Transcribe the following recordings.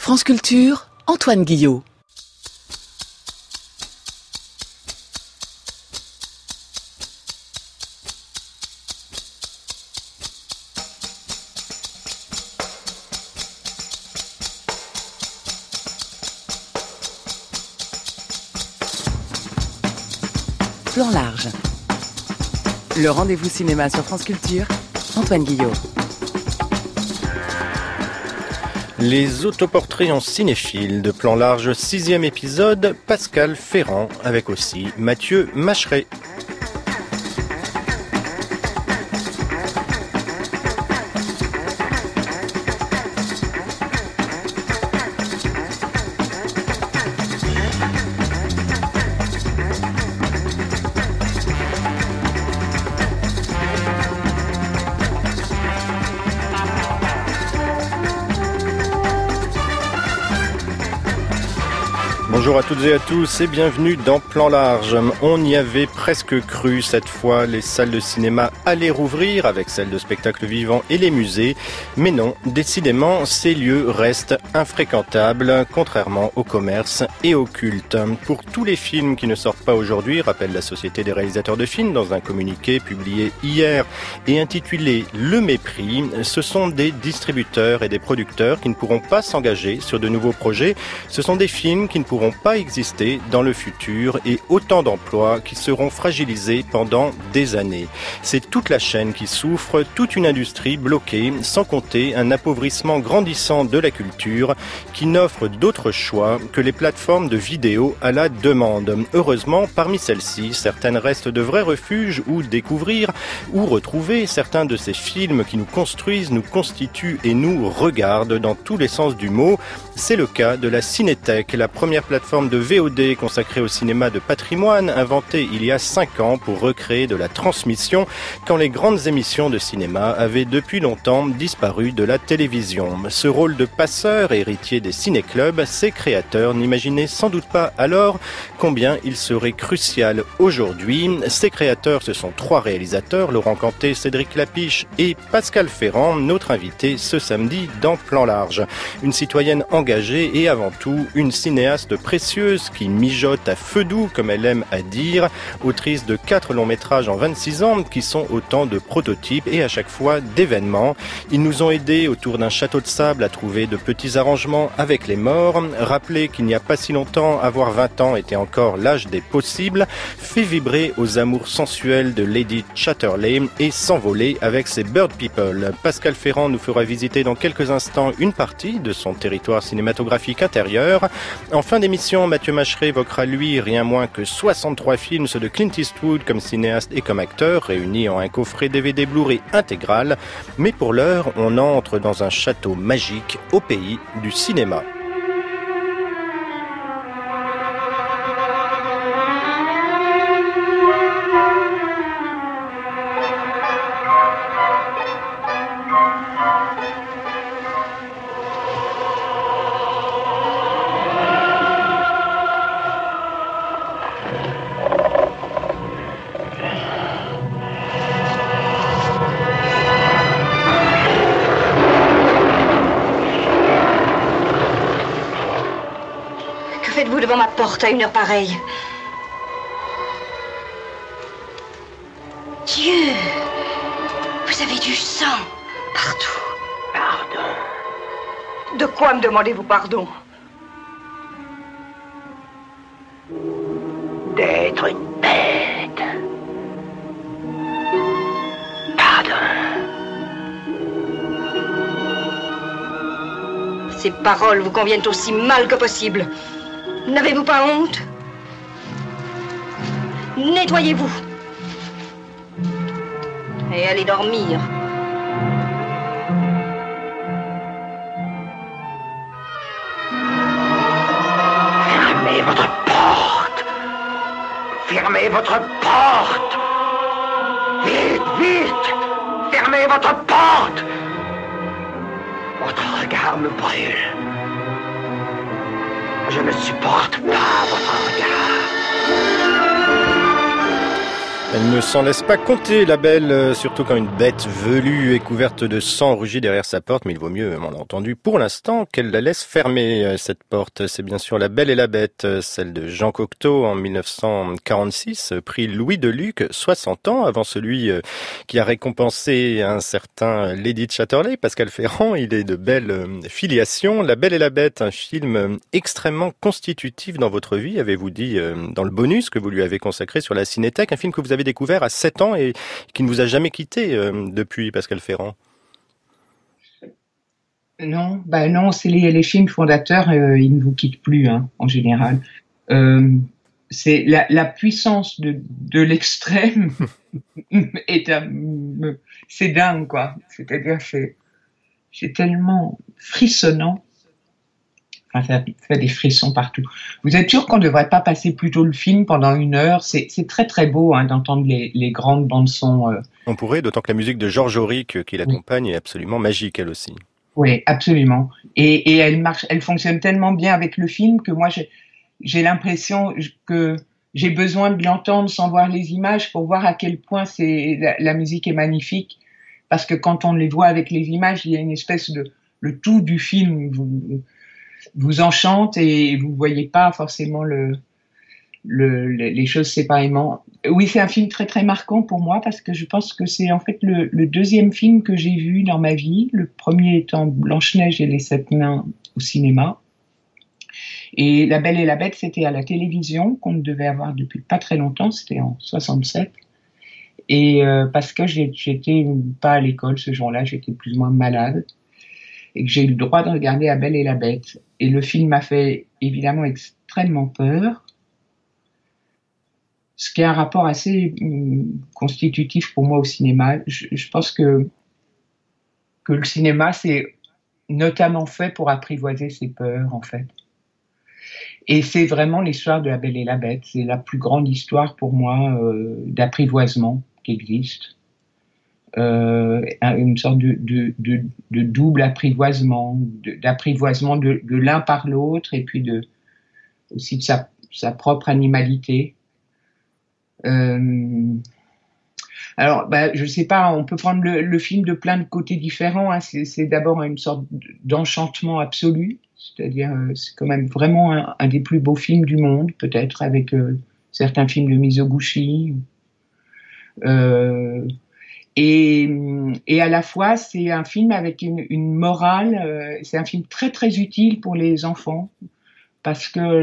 France Culture, Antoine Guillot. Plan large. Le rendez-vous cinéma sur France Culture, Antoine Guillot. Les autoportraits en cinéphile de Plan large, 6e épisode, Pascal Ferrand, avec aussi Mathieu Macheret. Bonjour à toutes et à tous et bienvenue dans Plan large. On y avait presque cru cette fois, les salles de cinéma allaient rouvrir avec celles de spectacles vivants et les musées. Mais non, décidément, ces lieux restent infréquentables, contrairement au commerce et au culte. Pour tous les films qui ne sortent pas aujourd'hui, rappelle la Société des réalisateurs de films dans un communiqué publié hier et intitulé « Le mépris », ce sont des distributeurs et des producteurs qui ne pourront pas s'engager sur de nouveaux projets. Ce sont des films qui ne pourront pas exister dans le futur et autant d'emplois qui seront fragilisés pendant des années. C'est toute la chaîne qui souffre, toute une industrie bloquée, sans compter un appauvrissement grandissant de la culture qui n'offre d'autres choix que les plateformes de vidéo à la demande. Heureusement, parmi celles-ci, certaines restent de vrais refuges où découvrir ou retrouver certains de ces films qui nous construisent, nous constituent et nous regardent dans tous les sens du mot. C'est le cas de la Cinétech, la première plateforme de VOD consacrée au cinéma de patrimoine, inventée il y a 5 ans pour recréer de la transmission quand les grandes émissions de cinéma avaient depuis longtemps disparu de la télévision. Ce rôle de passeur, héritier des ciné-clubs, ses créateurs n'imaginaient sans doute pas alors combien il serait crucial aujourd'hui. Ces créateurs, ce sont 3 réalisateurs, Laurent Canté, Cédric Lapiche et Pascal Ferrand, notre invité ce samedi dans Plan large. Une citoyenne engagée et avant tout une cinéaste précieuse qui mijote à feu doux, comme elle aime à dire, autrice de 4 longs métrages en 26 ans qui sont autant de prototypes et à chaque fois d'événements. Ils nous ont aidés autour d'un château de sable à trouver de petits arrangements avec les morts, rappeler qu'il n'y a pas si longtemps, avoir 20 ans était encore l'âge des possibles, fait vibrer aux amours sensuels de Lady Chatterley et s'envoler avec ses Bird People. Pascal Ferrand nous fera visiter dans quelques instants une partie de son territoire cinématographique intérieur. En fin d'émission, Mathieu Macheret évoquera lui rien moins que 63 films, ceux de Clint Eastwood comme cinéaste et comme acteur, réunis en un coffret DVD Blu-ray intégral. Mais pour l'heure, on entre dans un château magique au pays du cinéma. Devant ma porte à une heure pareille. Dieu, vous avez du sang partout. Pardon. De quoi me demandez-vous pardon? D'être une bête. Pardon. Ces paroles vous conviennent aussi mal que possible. N'avez-vous pas honte? Nettoyez-vous. Et allez dormir. Fermez votre porte. Fermez votre porte. Vite, vite. Fermez votre porte. Votre regard me brûle. Je ne supporte pas votre regard. Elle ne s'en laisse pas compter, la belle, surtout quand une bête velue et couverte de sang rugit derrière sa porte, mais il vaut mieux, on l'a entendu, pour l'instant, qu'elle la laisse fermer, cette porte. C'est bien sûr La Belle et la Bête, celle de Jean Cocteau en 1946, prix Louis de Luc, 60 ans avant celui qui a récompensé un certain Lady Chatterley, Pascal Ferrand. Il est de belle filiation. La Belle et la Bête, un film extrêmement constitutif dans votre vie, avez-vous dit dans le bonus que vous lui avez consacré sur la Cinétech, un film que vous avez découvert à 7 ans et qui ne vous a jamais quitté depuis, Pascal Ferrand. Non, non, c'est les films fondateurs, ils ne vous quittent plus, en général. C'est la puissance de l'extrême c'est dingue, quoi. C'est-à-dire, c'est tellement frissonnant. Enfin, ça fait des frissons partout. Vous êtes sûr qu'on ne devrait pas passer plutôt le film pendant 1 heure? C'est très très beau d'entendre les grandes bandes son. On pourrait, d'autant que la musique de Georges Auric qui l'accompagne est absolument magique, elle aussi. Oui, absolument. Et elle fonctionne tellement bien avec le film que moi j'ai l'impression que j'ai besoin de l'entendre sans voir les images pour voir à quel point la musique est magnifique. Parce que quand on les voit avec les images, il y a une espèce le tout du film vous enchante et vous voyez pas forcément les choses séparément. Oui, c'est un film très très marquant pour moi parce que je pense que c'est en fait le deuxième film que j'ai vu dans ma vie. Le premier étant Blanche-Neige et les 7 nains au cinéma. Et La Belle et la Bête, c'était à la télévision qu'on ne devait avoir depuis pas très longtemps, c'était en 67. Et parce que j'étais pas à l'école ce jour-là, j'étais plus ou moins malade. Et que j'ai eu le droit de regarder La Belle et la Bête. Et le film m'a fait évidemment extrêmement peur, ce qui a un rapport assez constitutif pour moi au cinéma. Je pense que le cinéma, c'est notamment fait pour apprivoiser ses peurs, en fait. Et c'est vraiment l'histoire de La Belle et la Bête. C'est la plus grande histoire pour moi d'apprivoisement qui existe. Une sorte de double apprivoisement, d'apprivoisement de l'un par l'autre et puis aussi de sa propre animalité. Alors, je sais pas, on peut prendre le film de plein de côtés différents. C'est d'abord une sorte d'enchantement absolu, c'est-à-dire c'est quand même vraiment un des plus beaux films du monde, peut-être avec certains films de Mizoguchi. Et à la fois, c'est un film avec une morale. C'est un film très très utile pour les enfants parce que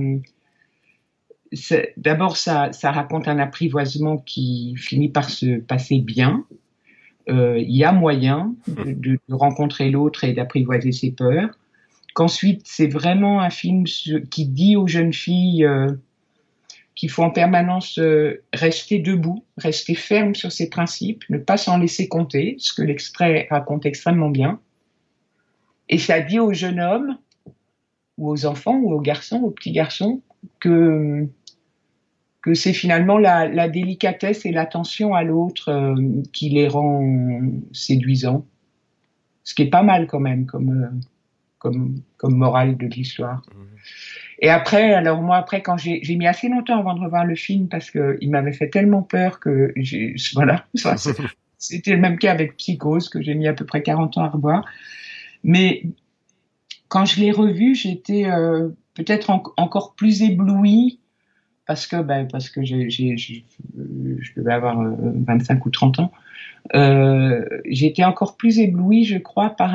d'abord ça raconte un apprivoisement qui finit par se passer bien. Il y a moyen de rencontrer l'autre et d'apprivoiser ses peurs. Qu'ensuite, c'est vraiment un film qui dit aux jeunes filles qu'il faut en permanence rester debout, rester ferme sur ses principes, ne pas s'en laisser compter, ce que l'extrait raconte extrêmement bien. Et ça dit aux jeunes hommes, ou aux enfants, ou aux garçons, aux petits garçons, que c'est finalement la délicatesse et l'attention à l'autre qui les rend séduisants. Ce qui est pas mal quand même, comme morale de l'histoire. Et après, quand j'ai mis assez longtemps avant de revoir le film parce que il m'avait fait tellement peur que voilà. C'était le même cas avec Psychose que j'ai mis à peu près 40 ans à revoir. Mais quand je l'ai revu, j'étais peut-être encore plus éblouie parce que je devais avoir 25 ou 30 ans. J'étais encore plus éblouie, je crois, par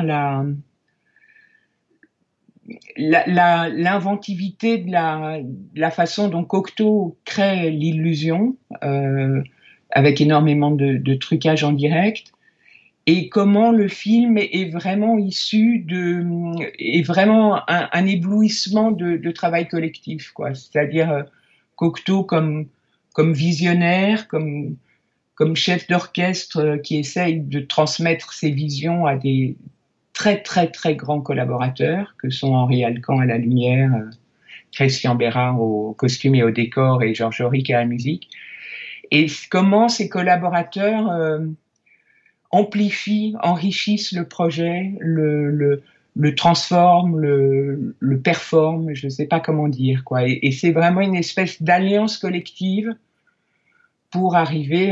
l'inventivité de la façon dont Cocteau crée l'illusion, avec énormément de trucage en direct, et comment le film est vraiment est vraiment un éblouissement de travail collectif, quoi. C'est-à-dire Cocteau comme visionnaire, comme chef d'orchestre qui essaye de transmettre ses visions à des très très très grands collaborateurs que sont Henri Alcan à la lumière, Christian Bérard au costume et au décor et Georges Auric à la musique. Et comment ces collaborateurs amplifient, enrichissent le projet, le transforment, le performent, je ne sais pas comment dire, quoi. Et c'est vraiment une espèce d'alliance collective pour arriver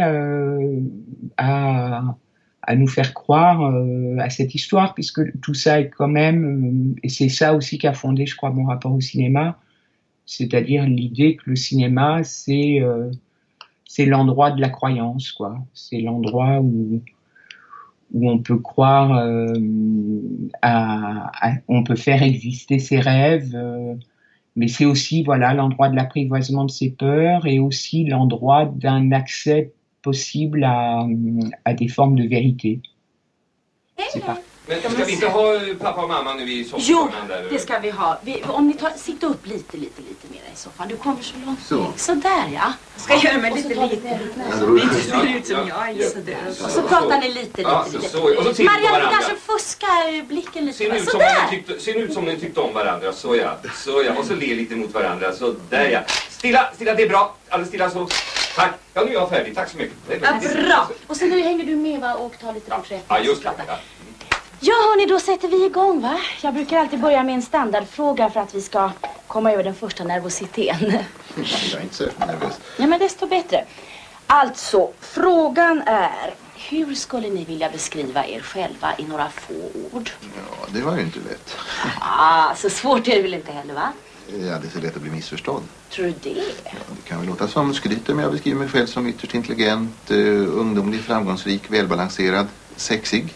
à nous faire croire à cette histoire, puisque tout ça est quand même, et c'est ça aussi qui a fondé, je crois, mon rapport au cinéma, c'est-à-dire l'idée que le cinéma, c'est l'endroit de la croyance, quoi. C'est l'endroit où on peut croire, on peut faire exister ses rêves, mais c'est aussi, voilà, l'endroit de l'apprivoisement de ses peurs et aussi l'endroit d'un accès possible à des formes de vérité. C'est pas... Men ska vi inte ha pappa och mamma nu i soffan? Jo, det ska vi ha. Om ni sitter upp lite mer i soffan. Du kommer så långt. Så där, ja. Jag ska göra mig lite liten. Inte ser ut som jag. Och så pratar ni lite. Marianne, du kanske fuskar blicken lite. Ser ut som ni tyckte om varandra. Så ja. Och så le lite mot varandra. Så där, ja. Stilla, det är bra. Alldeles stilla så. Tack. Ja, nu är jag färdig. Tack så mycket. Ja, bra. Och så nu hänger du med, va, och tar lite porträtt. Ja, just det. Ja, hörni, då sätter vi igång, va? Jag brukar alltid börja med en standardfråga för att vi ska komma över den första nervositeten. Jag är inte så nervös. Ja, men desto bättre. Alltså, frågan är: hur skulle ni vilja beskriva er själva i några få ord? Ja, det var ju inte lätt. Så svårt är det väl inte heller, va? Ja, det är så lätt att bli missförstådd. Tror du det? Ja, det kan väl låta som skryter, men jag beskriver mig själv som ytterst intelligent, ungdomlig, framgångsrik, välbalanserad, sexig.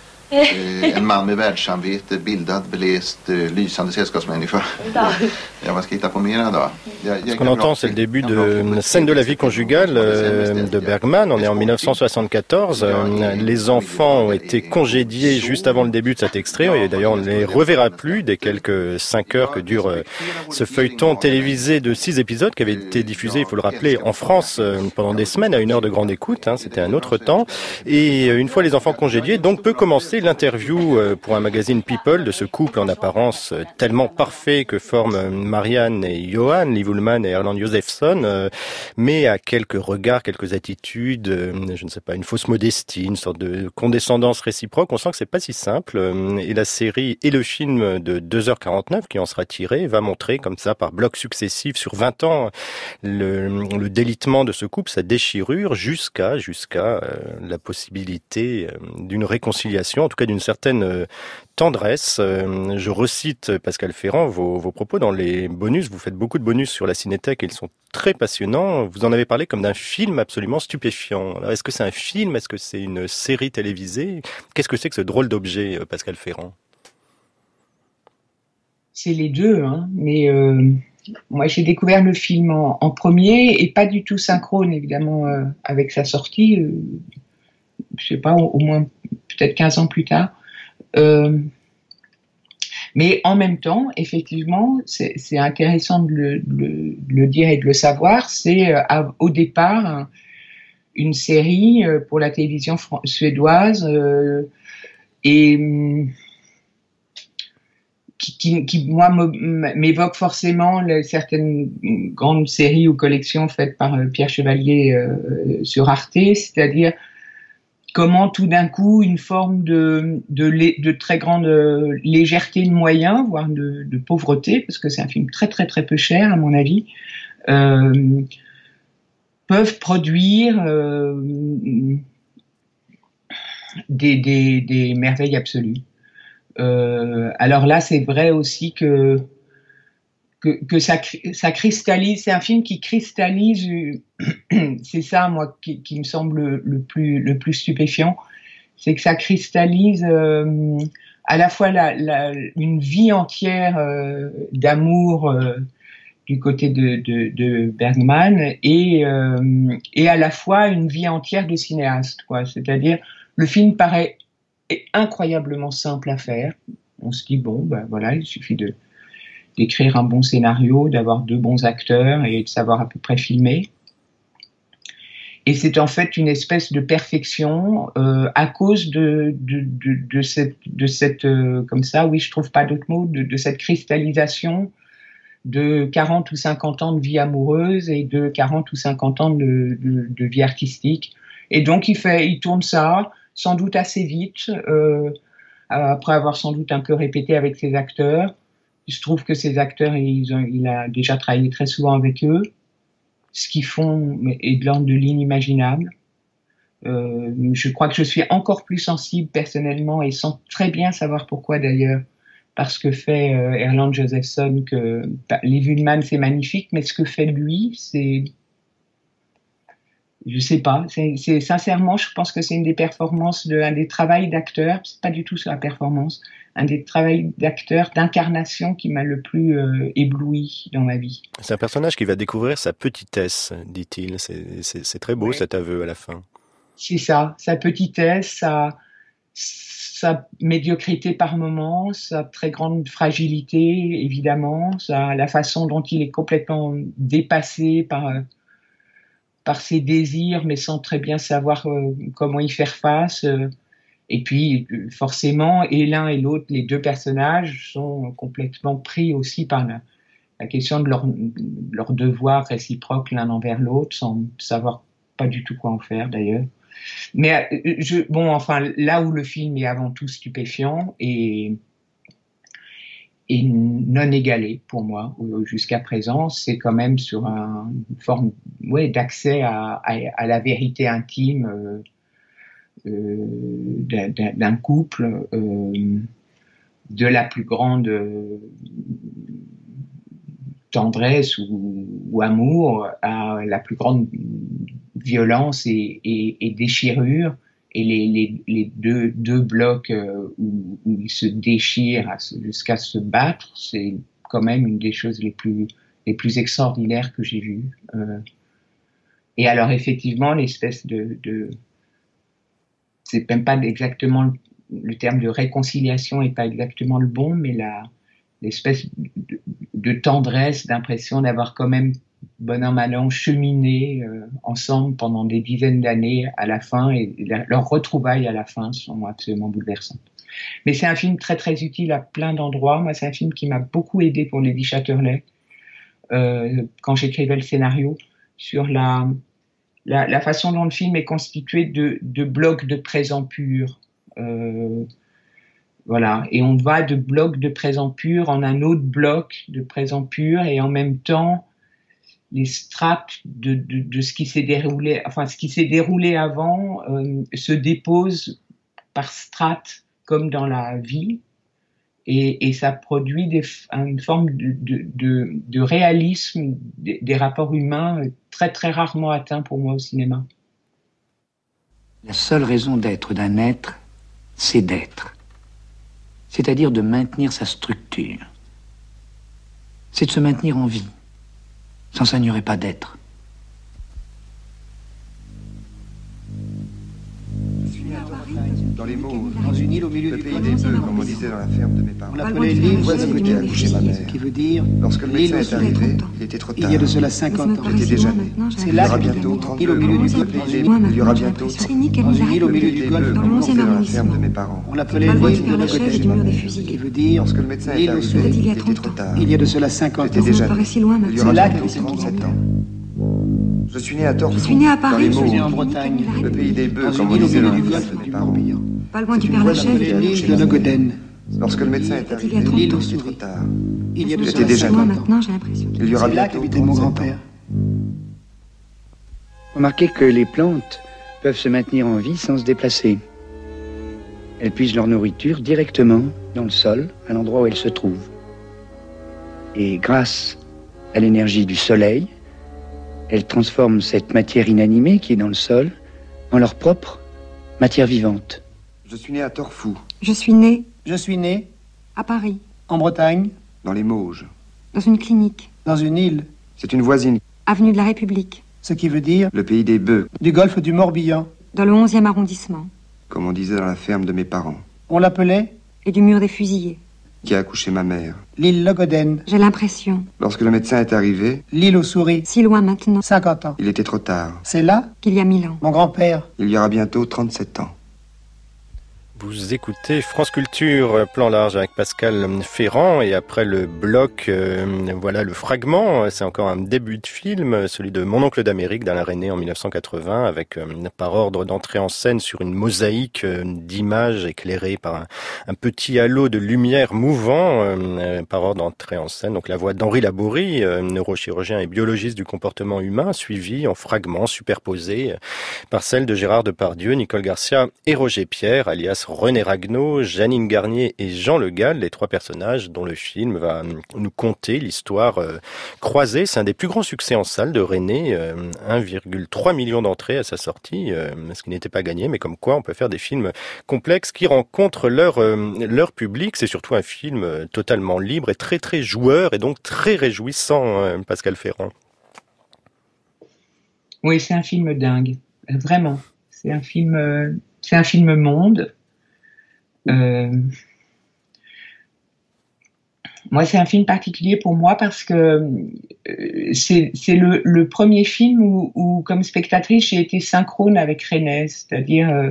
En man med världssamvete, bildad, beläst, lysande sällskapsmänniska. Ja, vad ska jag hitta på mera då? Ce qu'on entend, c'est le début de Scène de la vie conjugale de Bergman. On est en 1974. Les enfants ont été congédiés juste avant le début de cet extrait. Et d'ailleurs, on ne les reverra plus des quelques 5 heures que dure ce feuilleton télévisé de 6 épisodes qui avait été diffusé, il faut le rappeler, en France pendant des semaines à 1 heure de grande écoute. C'était un autre temps. Et une fois les enfants congédiés, donc peut commencer l'interview pour un magazine People de ce couple en apparence tellement parfait que forment Marianne et Johan, Liv Ullmann et Erland Josephson, mais à quelques regards, quelques attitudes, je ne sais pas, une fausse modestie, une sorte de condescendance réciproque. On sent que c'est pas si simple. Et la série et le film de 2h49 qui en sera tiré va montrer comme ça par blocs successifs sur 20 ans le délitement de ce couple, sa déchirure jusqu'à la possibilité d'une réconciliation, en tout cas d'une certaine tendresse. Je recite Pascal Ferrand, vos propos dans les bonus. Vous faites beaucoup de bonus sur la Cinétech et ils sont très passionnants. Vous en avez parlé comme d'un film absolument stupéfiant. Alors, est-ce que c'est un film? Est-ce que c'est une série télévisée? Qu'est-ce que c'est que ce drôle d'objet, Pascal Ferrand? C'est les deux, hein. Mais moi j'ai découvert le film en premier et pas du tout synchrone évidemment avec sa sortie. Je sais pas, au moins peut-être 15 ans plus tard. Mais en même temps, effectivement, c'est intéressant de le dire et de le savoir, c'est au départ une série pour la télévision suédoise et qui moi m'évoque forcément certaines grandes séries ou collections faites par Pierre Chevalier sur Arte, c'est-à-dire comment tout d'un coup une forme de très grande légèreté de moyens, voire de pauvreté, parce que c'est un film très très très peu cher à mon avis, peuvent produire des merveilles absolues. Alors là, c'est vrai aussi que ça cristallise, c'est un film qui cristallise, c'est ça moi qui me semble le plus stupéfiant, c'est que ça cristallise à la fois une vie entière d'amour du côté de Bergman et à la fois une vie entière de cinéaste, quoi. C'est-à-dire le film paraît incroyablement simple à faire. On se dit bon ben voilà, il suffit d'écrire un bon scénario, d'avoir 2 bons acteurs et de savoir à peu près filmer. Et c'est en fait une espèce de perfection à cause de cette comme ça, oui, je trouve pas d'autre mot, de cette cristallisation de 40 ou 50 ans de vie amoureuse et de 40 ou 50 ans de vie artistique. Et donc il tourne ça sans doute assez vite, après avoir sans doute un peu répété avec ses acteurs. Je trouve que ces acteurs, il a déjà travaillé très souvent avec eux. ce qu'ils font est de l'ordre de l'inimaginable. Je crois que je suis encore plus sensible personnellement et sans très bien savoir pourquoi d'ailleurs, parce que fait Erland Josephson, que Liv Ullmann c'est magnifique, mais ce que fait lui, c'est, je sais pas, c'est sincèrement, je pense que c'est une des performances, un des travails d'acteur, c'est pas du tout sur la performance, un des travails d'acteur, d'incarnation qui m'a le plus ébloui dans ma vie. C'est un personnage qui va découvrir sa petitesse, dit-il. C'est très beau, cet aveu à la fin. C'est ça, sa petitesse, sa médiocrité par moments, sa très grande fragilité, évidemment, la façon dont il est complètement dépassé par ses désirs, mais sans très bien savoir comment y faire face. Et puis, forcément, et l'un et l'autre, les deux personnages sont complètement pris aussi par la question de leur devoir réciproque l'un envers l'autre, sans savoir pas du tout quoi en faire d'ailleurs. Mais là où le film est avant tout stupéfiant et non égalé pour moi jusqu'à présent, c'est quand même sur une forme d'accès à la vérité intime d'un couple, de la plus grande tendresse ou amour à la plus grande violence et déchirure, et les deux blocs où ils se déchirent jusqu'à se battre, c'est quand même une des choses les plus extraordinaires que j'ai vues. Et alors effectivement, l'espèce de c'est même pas exactement le terme de réconciliation est pas exactement le bon, mais l'espèce de tendresse, d'impression d'avoir quand même bon an mal an cheminé ensemble pendant des dizaines d'années à la fin, et leurs retrouvailles à la fin sont absolument bouleversantes. Mais c'est un film très très utile à plein d'endroits. Moi, c'est un film qui m'a beaucoup aidé pour Lady Chatterley quand j'écrivais le scénario, sur la façon dont le film est constitué de blocs de présent pur. Voilà, et on va de bloc de présent pur en un autre bloc de présent pur, et en même temps les strates de ce qui s'est déroulé, ce qui s'est déroulé avant se déposent par strates comme dans la vie, et ça produit une forme de réalisme des rapports humains très très rarement atteint pour moi au cinéma. La seule raison d'être d'un être, c'est d'être. C'est-à-dire de maintenir sa structure. C'est de se maintenir en vie. Sans ça, il n'y aurait pas d'être. Dans les Mauves, dans une île au milieu du pays des bœufs, comme on disait dans la ferme de mes parents. On l'appelait l'île qui a accouché ma mère. Ce qui veut dire, lorsque le médecin est arrivé, il était trop tard. Il y a de cela 50 ans. J'étais déjà né. C'est là qu'il y aura bientôt 30 îles au milieu du golfe. Il y aura bientôt dans une île au milieu du golfe, comme on disait dans la ferme de mes parents. On l'appelait l'île de Nogoden, qui veut dire, lorsque le médecin est arrivé, il était trop tard. Il y a de cela 50 ans. J'étais déjà né. C'est là qu'il y aura 37 ans. Je suis né à Torfou, dans les Mauves, en Bretagne, le pays des bœufs, comme on disait dans la ferme de mes parents. Pas loin du Père Lachaise. L'île de Nogoden. Lorsque le médecin est arrivé, l'île aussi trop tard. Il y a de J'étais déjà maintenant, j'ai l'impression. Il y aura bientôt mon grand-père. Remarquez que les plantes peuvent se maintenir en vie sans se déplacer. Elles puisent leur nourriture directement dans le sol, à l'endroit où elles se trouvent. Et grâce à l'énergie du soleil, elles transforment cette matière inanimée qui est dans le sol en leur propre matière vivante. Je suis né à Torfou. Je suis né à Paris, en Bretagne, dans les Mauges, dans une clinique, dans une île, c'est une voisine, avenue de la République, ce qui veut dire le pays des bœufs, du golfe du Morbihan, dans le 11e arrondissement, comme on disait dans la ferme de mes parents. On l'appelait et du mur des fusillés, qui a accouché ma mère. L'île Logoden. J'ai l'impression. Lorsque le médecin est arrivé, l'île aux souris. Si loin maintenant. 50 ans. Il était trop tard. C'est là qu'il y a 1000 ans. Mon grand-père. Il y aura bientôt 37 ans. Vous écoutez France Culture, plan large avec Pascal Ferrand, et après le bloc, voilà le fragment, c'est encore un début de film, celui de Mon oncle d'Amérique d'Alain Resnais en 1980, avec par ordre d'entrée en scène sur une mosaïque d'images éclairées par un petit halo de lumière mouvant, par ordre d'entrée en scène. Donc la voix d'Henri Laborie, neurochirurgien et biologiste du comportement humain, suivi en fragments superposés par celle de Gérard Depardieu, Nicole Garcia et Roger Pierre, alias René Ragnaud, Janine Garnier et Jean Le Gall, les trois personnages dont le film va nous conter l'histoire croisée. C'est un des plus grands succès en salle de Resnais, 1,3 million d'entrées à sa sortie, ce qui n'était pas gagné, mais comme quoi on peut faire des films complexes qui rencontrent leur public. C'est surtout un film totalement libre et très très joueur et donc très réjouissant, Pascal Ferrand. Oui, c'est un film dingue, vraiment. C'est un film monde. Moi, c'est un film particulier pour moi parce que c'est le premier film où, comme spectatrice, j'ai été synchrone avec Resnais, c'est-à-dire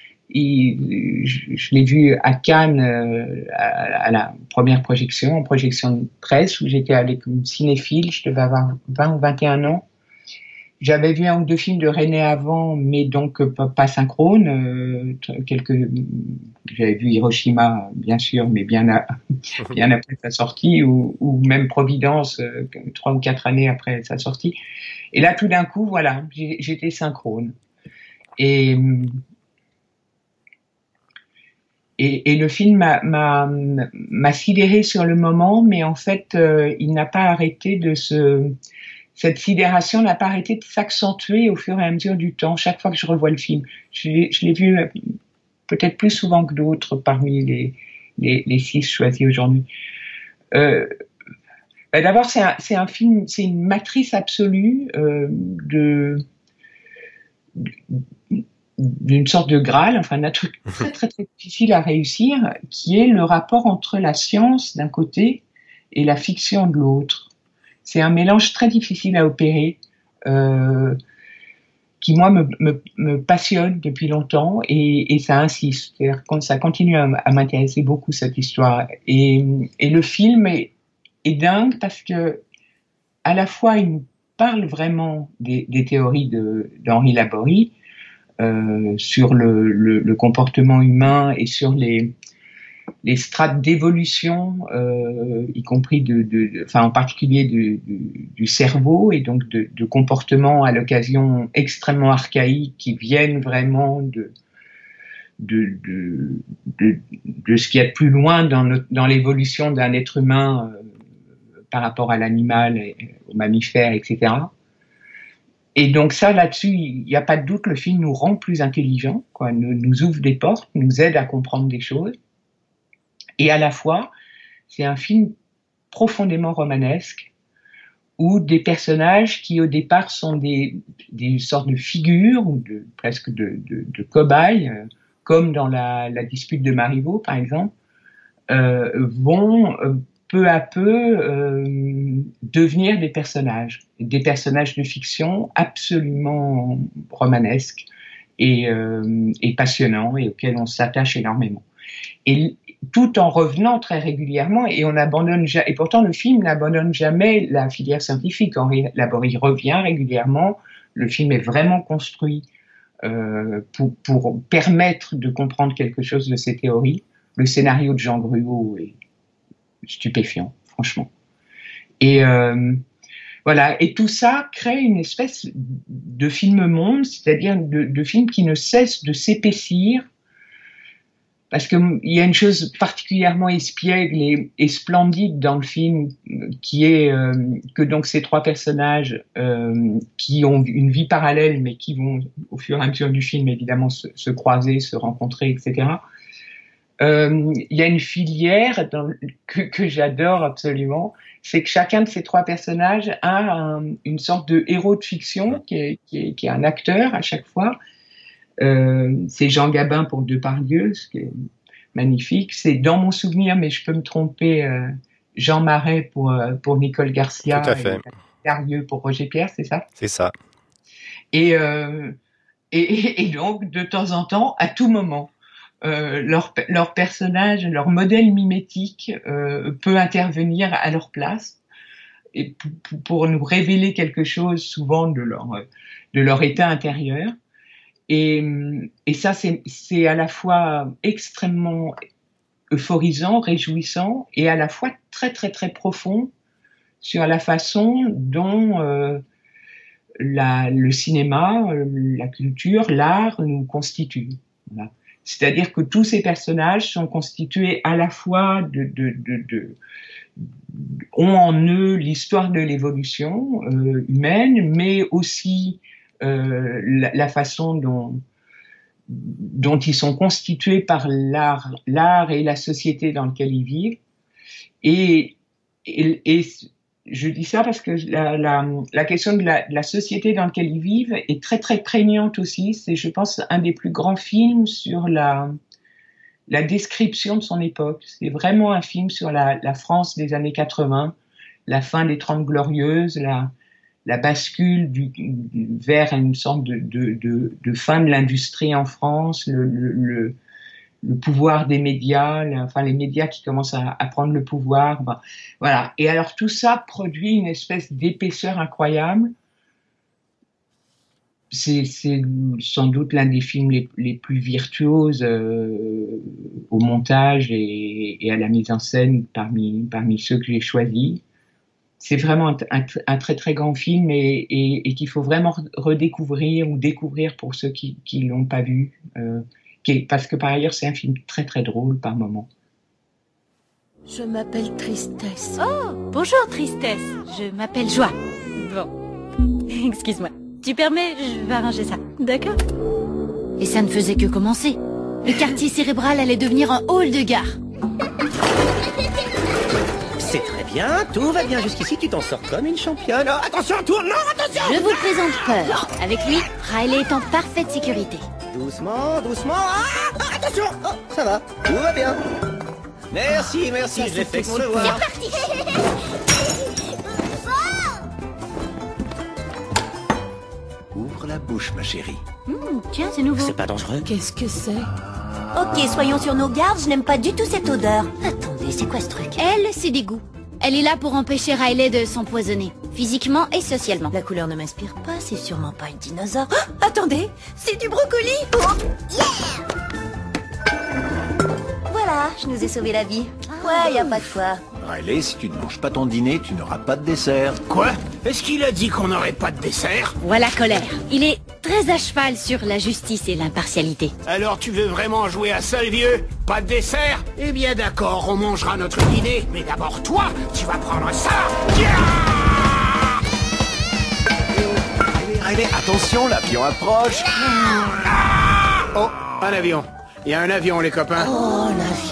je l'ai vu à Cannes à la première projection, en projection de presse, où j'étais avec une cinéphile, je devais avoir 20 ou 21 ans. J'avais vu un ou deux films de Resnais avant, mais donc pas synchrone. J'avais vu Hiroshima, bien sûr, mais bien après sa sortie, ou même Providence, 3 ou 4 années après sa sortie. Et là, tout d'un coup, voilà, j'étais synchrone. Et le film m'a sidéré sur le moment, mais en fait, il n'a pas arrêté cette sidération n'a pas arrêté de s'accentuer au fur et à mesure du temps, chaque fois que je revois le film. Je l'ai vu peut-être plus souvent que d'autres parmi les 6 choisis aujourd'hui. D'abord, c'est un film, c'est une matrice absolue d'une sorte de Graal, enfin d'un truc très très très difficile à réussir, qui est le rapport entre la science d'un côté et la fiction de l'autre. C'est un mélange très difficile à opérer, qui moi me passionne depuis longtemps, et ça insiste. C'est-à-dire que ça continue à m'intéresser beaucoup, cette histoire. Et le film est dingue parce que à la fois il nous parle vraiment des théories d'Henri Laborie sur le comportement humain et sur les strates d'évolution, y compris en particulier du cerveau, et donc de comportements à l'occasion extrêmement archaïques qui viennent vraiment de ce qu'il y a de plus loin dans l'évolution d'un être humain par rapport à l'animal, au mammifère, etc. Et donc ça, là-dessus, il n'y a pas de doute, le film nous rend plus intelligents, nous ouvre des portes, nous aide à comprendre des choses. Et à la fois, c'est un film profondément romanesque, où des personnages qui au départ sont des sortes de figures, ou presque de cobayes, comme dans la dispute de Marivaux par exemple, vont peu à peu devenir des personnages de fiction absolument romanesques et passionnants, et auxquels on s'attache énormément. Et tout en revenant très régulièrement, et pourtant le film n'abandonne jamais la filière scientifique. Henri Laborie revient régulièrement, le film est vraiment construit pour permettre de comprendre quelque chose de ces théories. Le scénario de Jean Gruau est stupéfiant, franchement. Et voilà, et tout ça crée une espèce de film-monde, c'est-à-dire de film qui ne cesse de s'épaissir, parce qu'il y a une chose particulièrement espiègle et splendide dans le film, qui est que donc ces trois personnages qui ont une vie parallèle, mais qui vont au fur et à mesure du film évidemment se croiser, se rencontrer, etc. Il y a une filière que j'adore absolument, c'est que chacun de ces trois personnages a une sorte de héros de fiction qui est un acteur à chaque fois. C'est Jean Gabin pour Depardieu, ce qui est magnifique. C'est dans mon souvenir, mais je peux me tromper, Jean Marais pour Nicole Garcia. Tout à fait. Et Darieux pour Roger Pierre, c'est ça ? C'est ça. Et donc, de temps en temps, à tout moment, leur personnage, leur modèle mimétique peut intervenir à leur place et pour nous révéler quelque chose souvent de leur état intérieur. Et ça, c'est à la fois extrêmement euphorisant, réjouissant, et à la fois très très très profond sur la façon dont le cinéma, la culture, l'art nous constituent. Voilà. C'est-à-dire que tous ces personnages sont constitués à la fois ont en eux l'histoire de l'évolution humaine, mais aussi la façon dont ils sont constitués par l'art et la société dans laquelle ils vivent. Et je dis ça parce que la question de la société dans laquelle ils vivent est très très prégnante aussi. C'est, je pense, un des plus grands films sur la description de son époque. C'est vraiment un film sur la France des années 80, la fin des 30 Glorieuses, la bascule vers une sorte de fin de l'industrie en France, le pouvoir des médias, les médias qui commencent à prendre le pouvoir. Voilà. Et alors tout ça produit une espèce d'épaisseur incroyable. C'est sans doute l'un des films les plus virtuoses au montage et à la mise en scène parmi ceux que j'ai choisis. C'est vraiment un très très grand film et qu'il faut vraiment redécouvrir ou découvrir pour ceux qui l'ont pas vu. Parce que par ailleurs c'est un film très très drôle par moments. Je m'appelle Tristesse. Oh, bonjour Tristesse. Je m'appelle Joie. Bon, excuse-moi. Tu permets, je vais arranger ça. D'accord. Et ça ne faisait que commencer. Le quartier cérébral allait devenir un hall de gare. C'est très bien, tout va bien jusqu'ici, tu t'en sors comme une championne. Oh, attention, tourne, non, attention! Je vous présente Peur. Avec lui, Riley est en parfaite sécurité. Doucement, doucement. Ah, attention! Oh, ça va, tout va bien. Merci, je l'ai fait pour le voir. C'est parti! Ouvre la bouche, ma chérie. Tiens, c'est nouveau. C'est pas dangereux? Qu'est-ce que c'est? Ok, soyons sur nos gardes, je n'aime pas du tout cette odeur. Attendez, c'est quoi ce truc? Elle, c'est des goûts. Elle est là pour empêcher Riley de s'empoisonner, physiquement et socialement. La couleur ne m'inspire pas, c'est sûrement pas une dinosaure. Oh, attendez, c'est du brocoli. Oh, yeah! Voilà, je nous ai sauvé la vie. Ouais, y a pas de quoi. Riley, si tu ne manges pas ton dîner, tu n'auras pas de dessert. Quoi? Est-ce qu'il a dit qu'on n'aurait pas de dessert? Voilà Colère. Il est très à cheval sur la justice et l'impartialité. Alors tu veux vraiment jouer à ça, vieux? Pas de dessert? Eh bien d'accord, on mangera notre dîner. Mais d'abord toi, tu vas prendre ça. Riley, attention, l'avion approche. Oh, un avion. Il y a un avion, les copains. Oh, l'avion.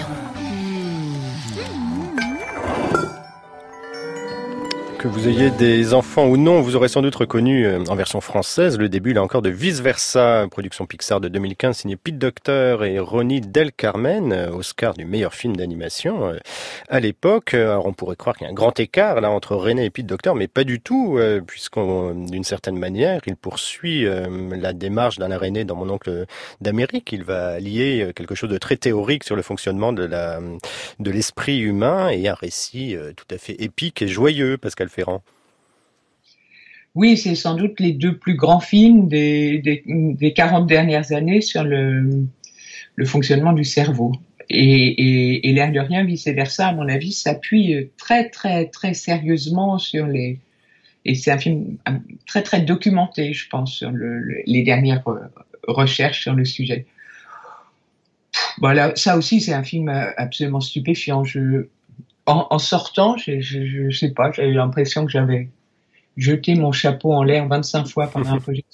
Que vous ayez des enfants ou non, vous aurez sans doute reconnu en version française le début là encore de Vice Versa, production Pixar de 2015 signée Pete Docter et Ronnie Del Carmen, Oscar du meilleur film d'animation à l'époque. Alors on pourrait croire qu'il y a un grand écart là entre René et Pete Docter, mais pas du tout, d'une certaine manière, il poursuit la démarche d'Alain René dans Mon oncle d'Amérique. Il va lier quelque chose de très théorique sur le fonctionnement de l'esprit humain et un récit tout à fait épique et joyeux, Pascal Ferrand. Oui, c'est sans doute les deux plus grands films des 40 dernières années sur le fonctionnement du cerveau. Et l'air de rien, Vice Versa, à mon avis, s'appuie très, très, très sérieusement sur et c'est un film très, très documenté, je pense, sur les dernières recherches sur le sujet. Voilà, ça aussi, c'est un film absolument stupéfiant. En sortant, je sais pas, j'avais l'impression que j'avais jeté mon chapeau en l'air 25 fois pendant un projet.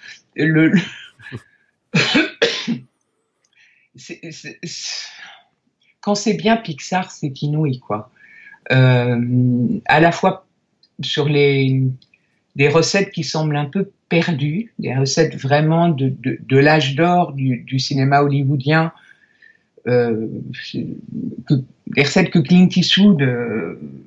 Quand c'est bien Pixar, c'est inouï, quoi. À la fois sur des recettes qui semblent un peu perdues, des recettes vraiment de l'âge d'or du cinéma hollywoodien, des recettes que Clint Eastwood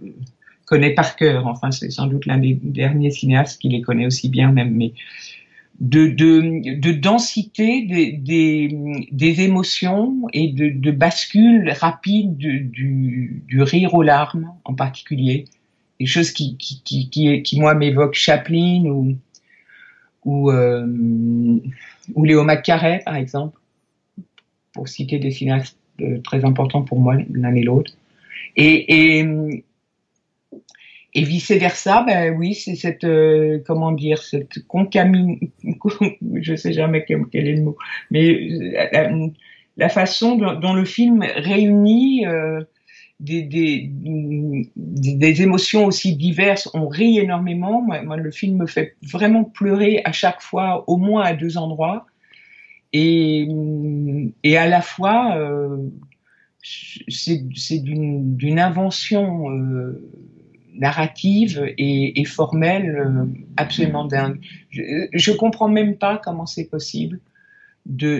connaît par cœur. Enfin, c'est sans doute l'un des derniers cinéastes qui les connaît aussi bien même. Mais de densité des émotions et de bascule rapide du rire aux larmes en particulier. Des choses qui moi m'évoquent Chaplin ou Léo McCarey par exemple, pour citer des cinéastes très importants pour moi l'un et l'autre. Et vice versa, ben oui, c'est cette cette je sais jamais quel est le mot, mais la façon dont le film réunit des émotions aussi diverses. On rit énormément. Moi, le film me fait vraiment pleurer à chaque fois, au moins à 2 endroits, et à la fois c'est d'une invention narrative et formelle absolument dingue. Je comprends même pas comment c'est possible de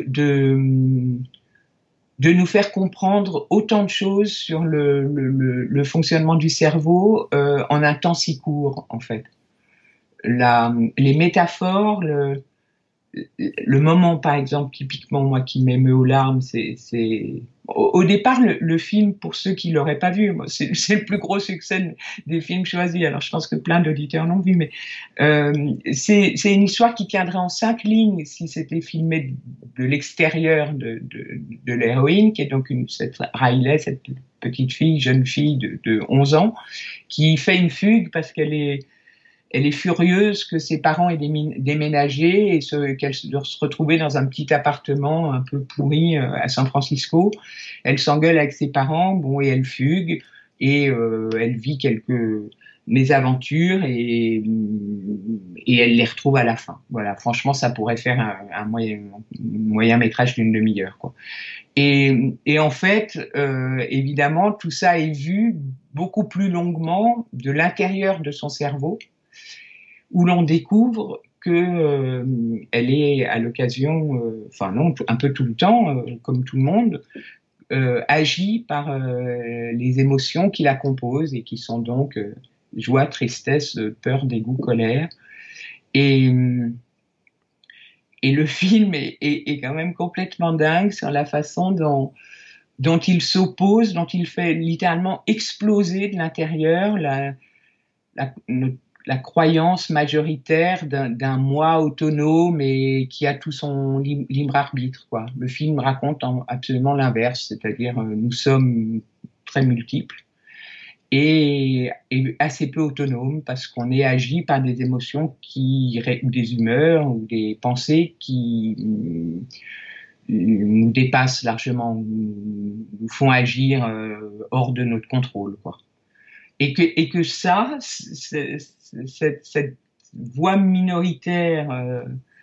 nous faire comprendre autant de choses sur le fonctionnement du cerveau en un temps si court, en fait. Les métaphores, le moment, par exemple, typiquement, moi, qui m'émeut aux larmes, c'est... Au départ, le film, pour ceux qui l'auraient pas vu, c'est le plus gros succès des films choisis. Alors, je pense que plein d'auditeurs l'ont vu, mais c'est une histoire qui tiendrait en 5 lignes si c'était filmé de l'extérieur de l'héroïne, qui est donc cette Riley, cette petite fille, jeune fille de 11 ans, qui fait une fugue parce qu'elle est furieuse que ses parents aient déménagé et qu'elle doit se retrouver dans un petit appartement un peu pourri à San Francisco. Elle s'engueule avec ses parents, et elle fugue et elle vit quelques mésaventures et elle les retrouve à la fin. Voilà, franchement, ça pourrait faire un moyen métrage d'une demi-heure, quoi. Et en fait, évidemment, tout ça est vu beaucoup plus longuement de l'intérieur de son cerveau, où l'on découvre que elle est à l'occasion, un peu tout le temps, comme tout le monde, agit par les émotions qui la composent et qui sont donc joie, tristesse, peur, dégoût, colère. Et le film est quand même complètement dingue sur la façon dont il s'oppose, dont il fait littéralement exploser de l'intérieur la croyance majoritaire d'un moi autonome et qui a tout son libre arbitre, quoi. Le film raconte absolument l'inverse, c'est-à-dire nous sommes très multiples et assez peu autonomes parce qu'on est agi par des émotions ou des humeurs ou des pensées qui nous dépassent largement, nous font agir hors de notre contrôle, quoi. Et que ça, cette voix minoritaire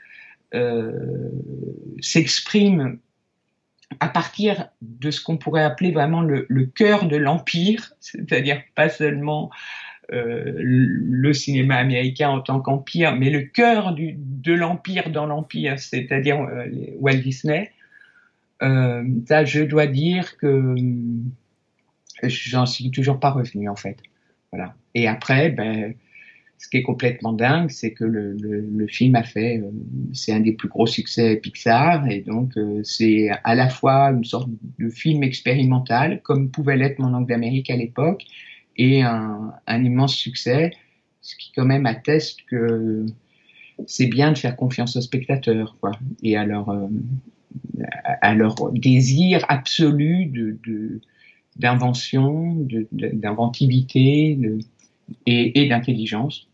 s'exprime à partir de ce qu'on pourrait appeler vraiment le cœur de l'empire, c'est-à-dire pas seulement le cinéma américain en tant qu'empire, mais le cœur de l'empire dans l'empire, c'est-à-dire Walt Disney. Ça, je dois dire que j'en suis toujours pas revenu, en fait. Voilà. Et après, ce qui est complètement dingue, c'est que le film c'est un des plus gros succès Pixar, et donc c'est à la fois une sorte de film expérimental, comme pouvait l'être Mon oncle d'Amérique à l'époque, et un immense succès, ce qui quand même atteste que c'est bien de faire confiance aux spectateurs, quoi, et à leur désir absolu d'invention, d'inventivité et d'intelligence.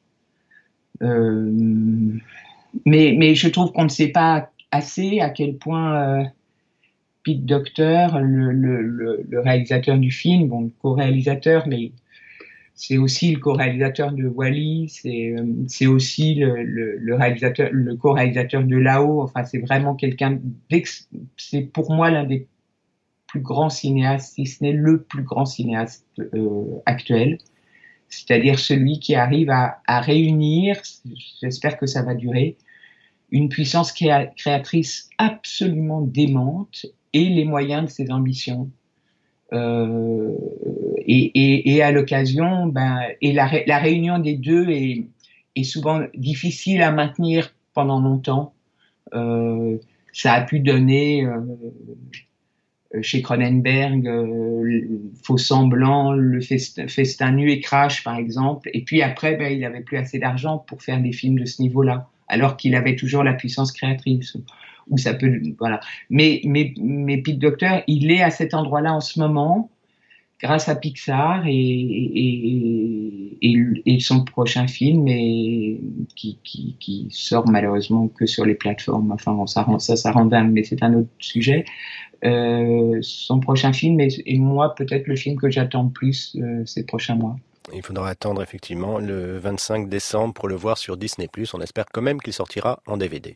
Mais je trouve qu'on ne sait pas assez à quel point Pete Docter, le réalisateur du film, le co-réalisateur, mais c'est aussi le co-réalisateur de Wall-E, c'est aussi le co-réalisateur de Là-haut. Enfin, c'est vraiment c'est pour moi l'un des plus grands cinéastes, si ce n'est le plus grand cinéaste actuel. C'est-à-dire celui qui arrive à réunir, j'espère que ça va durer, une puissance créatrice absolument démente et les moyens de ses ambitions. Et à l'occasion, et la réunion des deux est souvent difficile à maintenir pendant longtemps. Ça a pu donner chez Cronenberg Faux Semblant, le Festin nu et Crash par exemple. Et puis après, il n'avait plus assez d'argent pour faire des films de ce niveau-là, alors qu'il avait toujours la puissance créatrice. Où ça peut, voilà. Mais Pete Docter, il est à cet endroit-là en ce moment, grâce à Pixar et son prochain film, qui sort malheureusement que sur les plateformes. Enfin, ça rend dingue, mais c'est un autre sujet. Son prochain film est moi peut-être le film que j'attends le plus ces prochains mois. Il faudra attendre effectivement le 25 décembre pour le voir sur Disney+. On espère quand même qu'il sortira en DVD.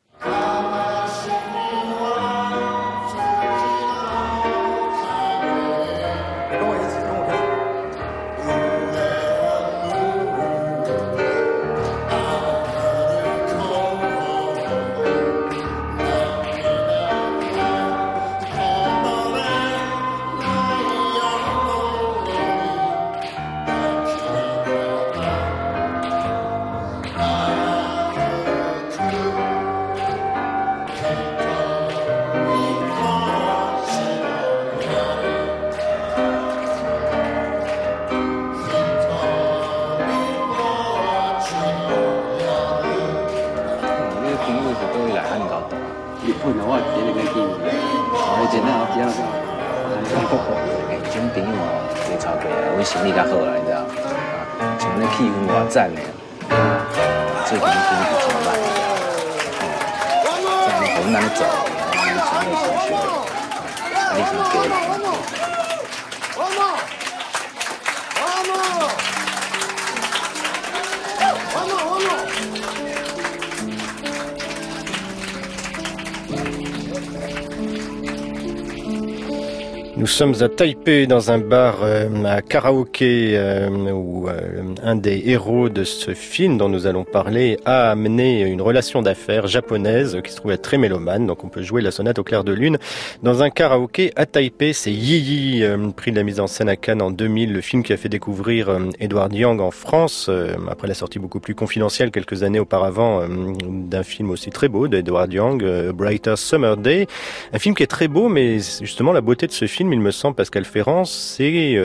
Nous sommes à Taipei dans un bar à karaoké où un des héros de ce film dont nous allons parler a amené une relation d'affaires japonaise qui se trouve être très mélomane. Donc on peut jouer la sonate au clair de lune dans un karaoké à Taipei. C'est Yi Yi, prix de la mise en scène à Cannes en 2000, le film qui a fait découvrir Edward Yang en France après la sortie beaucoup plus confidentielle quelques années auparavant d'un film aussi très beau d'Edward Yang, Brighter Summer Day. Un film qui est très beau, mais justement la beauté de ce film, il me semble, Pascal Ferrand, c'est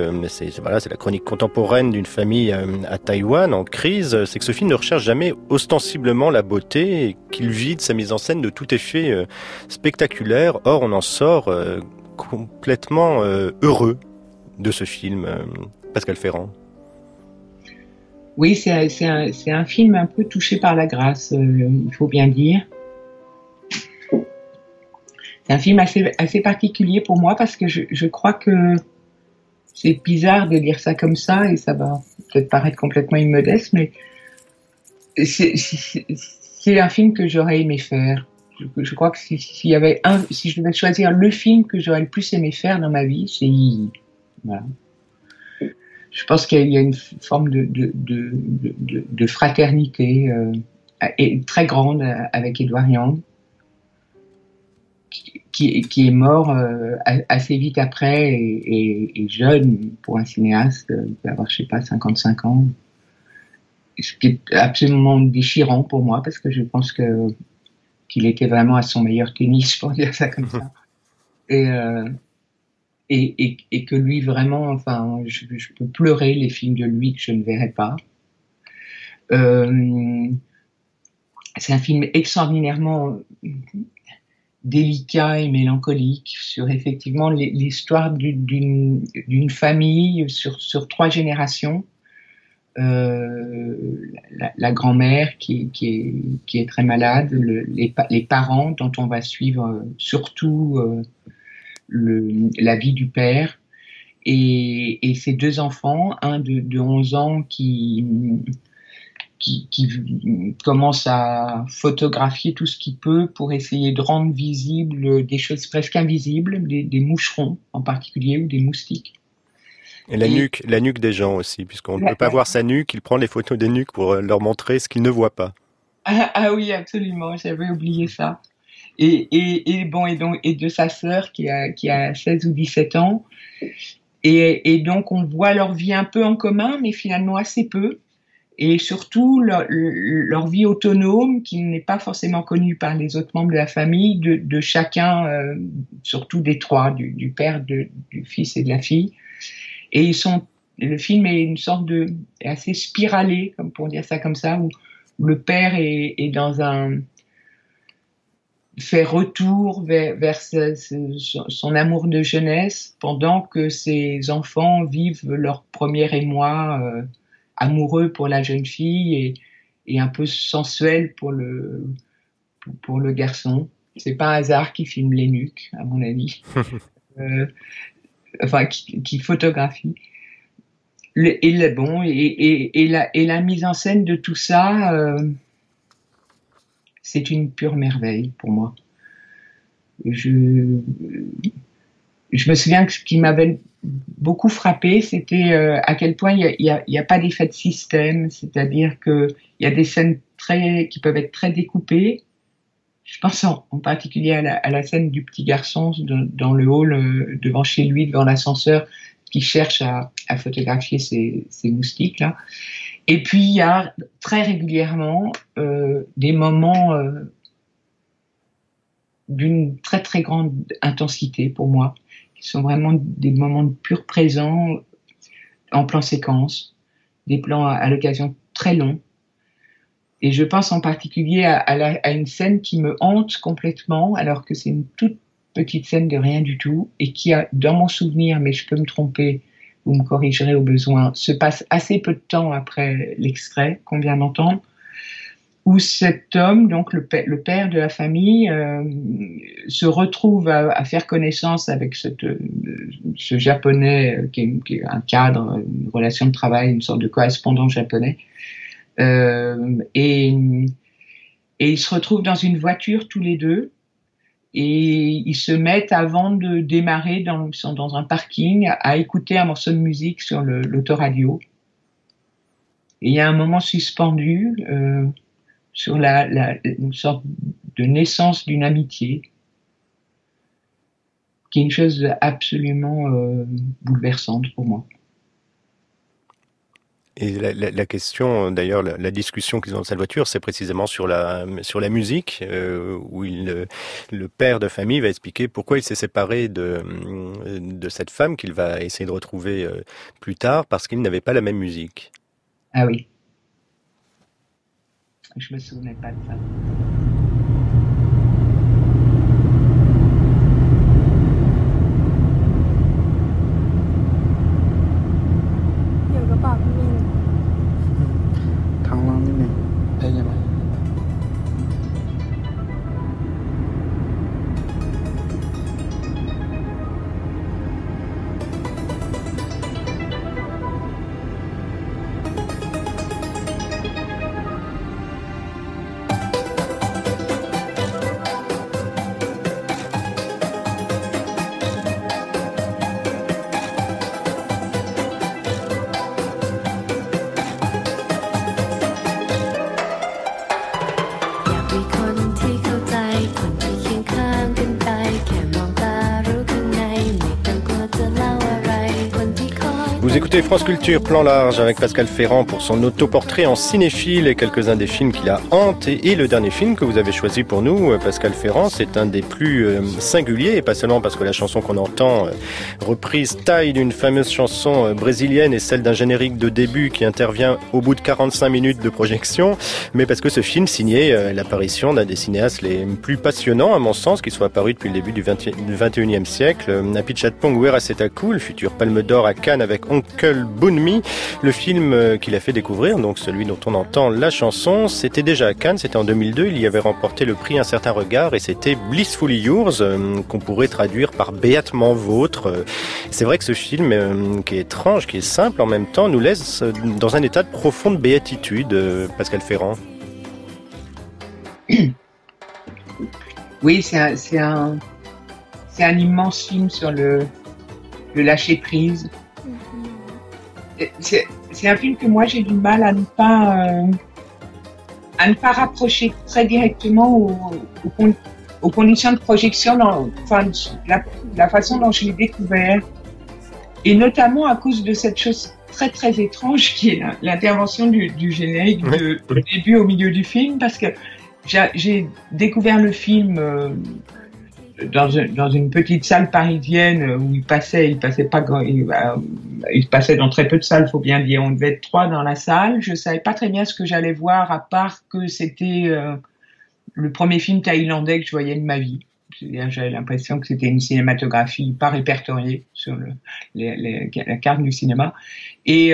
la chronique contemporaine d'une famille à Taïwan en crise. C'est que ce film ne recherche jamais ostensiblement la beauté et qu'il vide sa mise en scène de tout effet spectaculaire. Or, on en sort complètement heureux de ce film. Pascal Ferrand. Oui, c'est un film un peu touché par la grâce, il faut bien dire. C'est un film assez particulier pour moi parce que je crois que c'est bizarre de dire ça comme ça et ça va peut-être paraître complètement immodeste, mais c'est un film que j'aurais aimé faire. Je crois que si je devais choisir le film que j'aurais le plus aimé faire dans ma vie, c'est Yi Yi. Voilà. Je pense qu'il y a une forme de fraternité et très grande avec Edward Yang. Qui est mort assez vite après et jeune pour un cinéaste, il peut avoir, 55 ans. Ce qui est absolument déchirant pour moi parce que je pense qu'il était vraiment à son meilleur tennis, pour dire ça comme ça. Et que lui vraiment, enfin, je peux pleurer les films de lui que je ne verrai pas. C'est un film extraordinairement délicat et mélancolique sur effectivement l'histoire d'une famille sur 3 générations. La grand-mère qui est très malade, les parents dont on va suivre surtout la vie du père et ses 2 enfants, un de 11 ans qui commence à photographier tout ce qu'il peut pour essayer de rendre visibles des choses presque invisibles, des moucherons en particulier ou des moustiques. Et la nuque des gens aussi, puisqu'on ne peut pas voir sa nuque, il prend les photos des nuques pour leur montrer ce qu'ils ne voient pas. Ah oui, absolument, j'avais oublié ça. Et de sa sœur qui a 16 ou 17 ans. Et donc on voit leur vie un peu en commun, mais finalement assez peu. et surtout leur vie autonome qui n'est pas forcément connue par les autres membres de la famille, de chacun, surtout des trois, du père, du fils et de la fille. Et le film est une sorte est assez spiralé, comme pour dire ça comme ça, où le père est dans fait retour vers son amour de jeunesse, pendant que ses enfants vivent leur premier émoi amoureux pour la jeune fille et un peu sensuel pour le garçon. C'est pas un hasard qu'il filme les nuques, à mon avis. Qui photographie. Et la mise en scène de tout ça, c'est une pure merveille pour moi. Je me souviens que ce qui m'avait beaucoup frappé, c'était à quel point il y a pas d'effet de système, c'est-à-dire que il y a des scènes qui peuvent être très découpées. Je pense en particulier à la scène du petit garçon dans le hall devant chez lui, devant l'ascenseur, qui cherche à photographier ces moustiques là. Et puis il y a très régulièrement des moments d'une très très grande intensité pour moi, qui sont vraiment des moments de pur présent en plan séquence, des plans à l'occasion très longs. Et je pense en particulier à une scène qui me hante complètement, alors que c'est une toute petite scène de rien du tout, et qui a, dans mon souvenir, mais je peux me tromper, vous me corrigerez au besoin, se passe assez peu de temps après l'extrait qu'on vient d'entendre, où cet homme, donc le père de la famille, se retrouve à faire connaissance avec ce japonais qui est un cadre, une relation de travail, une sorte de correspondant japonais, et ils se retrouvent dans une voiture tous les deux, et ils se mettent, avant de démarrer, ils sont dans un parking, à écouter un morceau de musique sur l'autoradio. Et il y a un moment suspendu sur une sorte de naissance d'une amitié, qui est une chose absolument bouleversante pour moi. Et la question, d'ailleurs, la discussion qu'ils ont dans cette voiture, c'est précisément sur la musique, où le père de famille va expliquer pourquoi il s'est séparé de cette femme qu'il va essayer de retrouver plus tard, parce qu'ils n'avaient pas la même musique. Ah oui. Je me souvenais pas de ça. Vous écoutez France Culture Plan Large avec Pascal Ferrand pour son autoportrait en cinéphile et quelques-uns des films qui la hantent. Et le dernier film que vous avez choisi pour nous, Pascal Ferrand, c'est un des plus singuliers, et pas seulement parce que la chanson qu'on entend, reprise taille d'une fameuse chanson brésilienne, est celle d'un générique de début qui intervient au bout de 45 minutes de projection, mais parce que ce film signait l'apparition d'un des cinéastes les plus passionnants, à mon sens, qui soit apparu depuis le début du 21e siècle, Apichatpong Weerasethakul, le futur Palme d'Or à Cannes avec Oncle Boonmee. Le film qu'il a fait découvrir, donc celui dont on entend la chanson, c'était déjà à Cannes, c'était en 2002, il y avait remporté le prix Un certain regard, et c'était Blissfully Yours, qu'on pourrait traduire par Béatement Vôtre. C'est vrai que ce film, qui est étrange, qui est simple en même temps, nous laisse dans un état de profonde béatitude, Pascal Ferrand. Oui, c'est un immense film sur le lâcher-prise. C'est un film que moi j'ai du mal à ne pas rapprocher très directement aux conditions de projection, la façon dont je l'ai découvert, et notamment à cause de cette chose très très étrange qui est l'intervention du générique du début au milieu du film, parce que j'ai découvert le film dans une petite salle parisienne où il passait dans très peu de salles, faut bien dire. On devait être 3 dans la salle. Je savais pas très bien ce que j'allais voir, à part que c'était le premier film thaïlandais que je voyais de ma vie. J'avais l'impression que c'était une cinématographie pas répertoriée sur la carte du cinéma. Et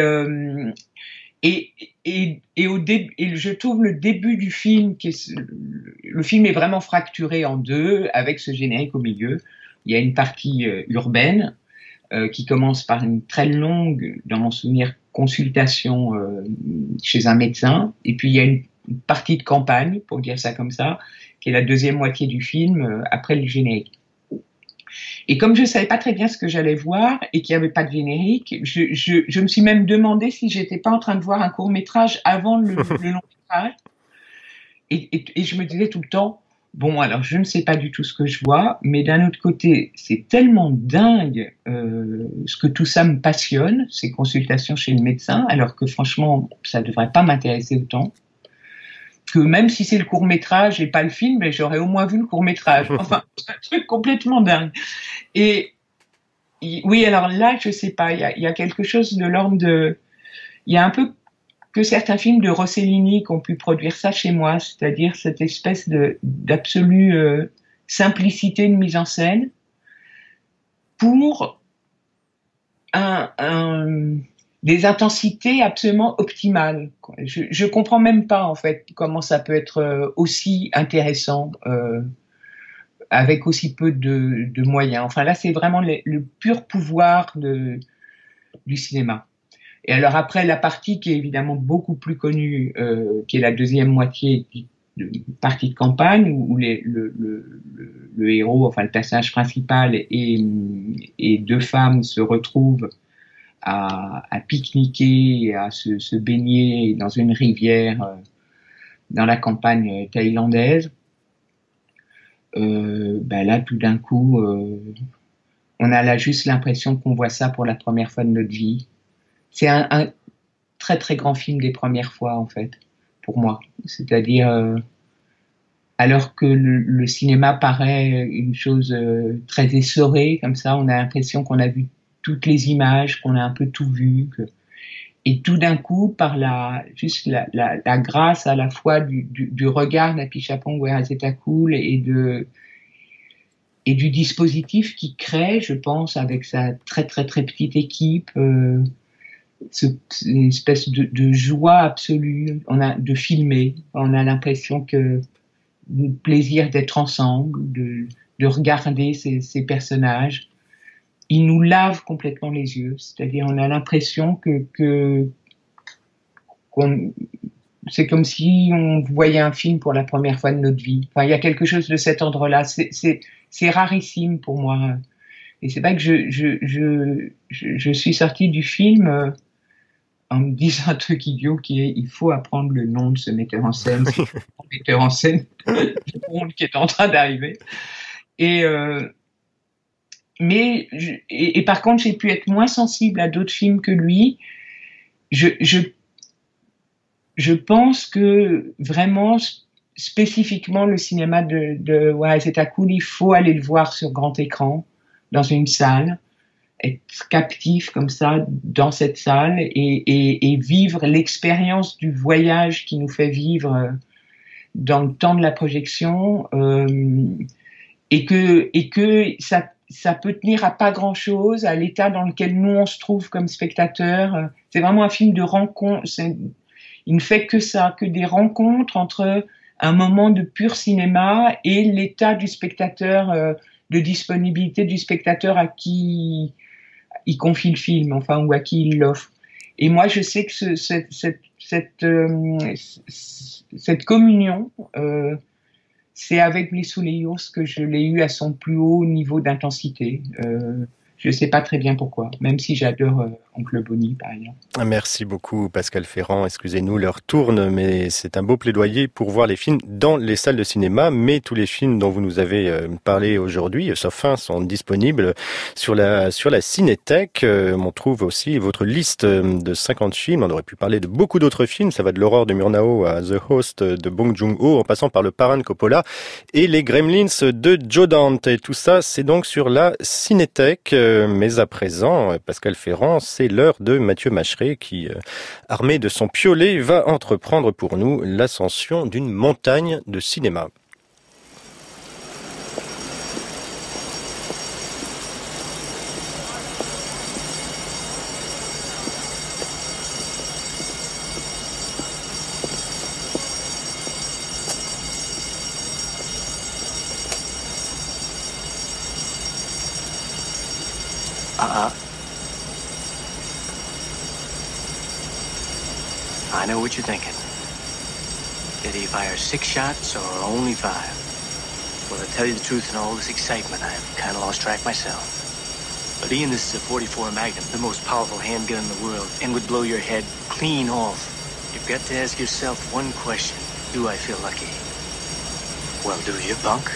je trouve le début du film, le film est vraiment fracturé en deux, avec ce générique au milieu. Il y a une partie urbaine qui commence par une très longue, dans mon souvenir, consultation chez un médecin. Et puis il y a une partie de campagne, pour dire ça comme ça, qui est la deuxième moitié du film, après le générique. Et comme je ne savais pas très bien ce que j'allais voir et qu'il n'y avait pas de générique, je me suis même demandé si j'étais pas en train de voir un court-métrage avant le long-métrage. Et je me disais tout le temps, bon, alors je ne sais pas du tout ce que je vois, mais d'un autre côté, c'est tellement dingue ce que tout ça me passionne, ces consultations chez le médecin, alors que franchement, ça ne devrait pas m'intéresser autant. Que même si c'est le court-métrage et pas le film, mais j'aurais au moins vu le court-métrage. Enfin, c'est un truc complètement dingue. Et oui, alors là, je sais pas, il y a quelque chose de l'ordre de... Il y a un peu que certains films de Rossellini qui ont pu produire ça chez moi, c'est-à-dire cette espèce d'absolue simplicité de mise en scène pour des intensités absolument optimales. Je comprends même pas, en fait, comment ça peut être aussi intéressant avec aussi peu de moyens. Enfin, là, c'est vraiment le pur pouvoir du cinéma. Et alors après, la partie qui est évidemment beaucoup plus connue, qui est la deuxième moitié de partie de campagne, où le héros, enfin le personnage principal et 2 femmes se retrouvent à pique-niquer et à se baigner dans une rivière dans la campagne thaïlandaise. Là, tout d'un coup, on a là juste l'impression qu'on voit ça pour la première fois de notre vie. C'est un très très grand film des premières fois, en fait, pour moi. C'est-à-dire, alors que le cinéma paraît une chose très essorée, comme ça, on a l'impression qu'on a vu toutes les images, qu'on a un peu tout vu. Et tout d'un coup, par la grâce à la fois du regard d'Apichatpong Weerasethakul et du dispositif qu'il crée, je pense, avec sa très très très petite équipe, une espèce de joie absolue, de filmer. On a l'impression que le plaisir d'être ensemble, de regarder ces personnages. Il nous lave complètement les yeux, c'est-à-dire on a l'impression que c'est comme si on voyait un film pour la première fois de notre vie. Enfin, il y a quelque chose de cet ordre-là. C'est rarissime pour moi. Et c'est vrai que je suis sortie du film en me disant un truc idiot qui est il faut apprendre le nom de ce metteur en scène, c'est le metteur en scène du monde qui est en train d'arriver. Mais par contre, j'ai pu être moins sensible à d'autres films que lui. Je pense que vraiment, spécifiquement, le cinéma de Weerasethakul, il faut aller le voir sur grand écran, dans une salle, être captif comme ça dans cette salle et vivre l'expérience du voyage qui nous fait vivre dans le temps de la projection, et que ça peut tenir à pas grand-chose, à l'état dans lequel nous on se trouve comme spectateurs. C'est vraiment un film de rencontre. Il ne fait que ça, que des rencontres entre un moment de pur cinéma et l'état du spectateur, de disponibilité du spectateur à qui il confie le film, enfin, ou à qui il l'offre. Et moi, je sais que cette communion, c'est avec Bliss Souleios que je l'ai eu à son plus haut niveau d'intensité. Je ne sais pas très bien pourquoi, même si j'adore Oncle Bonnie, par exemple. Merci beaucoup, Pascal Ferrand. Excusez-nous, l'heure tourne, mais c'est un beau plaidoyer pour voir les films dans les salles de cinéma. Mais tous les films dont vous nous avez parlé aujourd'hui, sauf un, sont disponibles sur la Cinétech. On trouve aussi votre liste de 50 films. On aurait pu parler de beaucoup d'autres films. Ça va de l'horreur de Murnau à The Host de Bong Joon-ho, en passant par le Parrain de Coppola et les Gremlins de Joe Dante. Et tout ça, c'est donc sur la Cinétech. Mais à présent, Pascal Ferrand, c'est l'heure de Mathieu Macheret qui, armé de son piolet, va entreprendre pour nous l'ascension d'une montagne de cinéma. I know what you're thinking. Did he fire 6 shots or only 5? Well, to tell you the truth, in all this excitement, I've kind of lost track myself. But Ian, this is a .44 Magnum, the most powerful handgun in the world, and would blow your head clean off. You've got to ask yourself one question. Do I feel lucky? Well, do you, punk?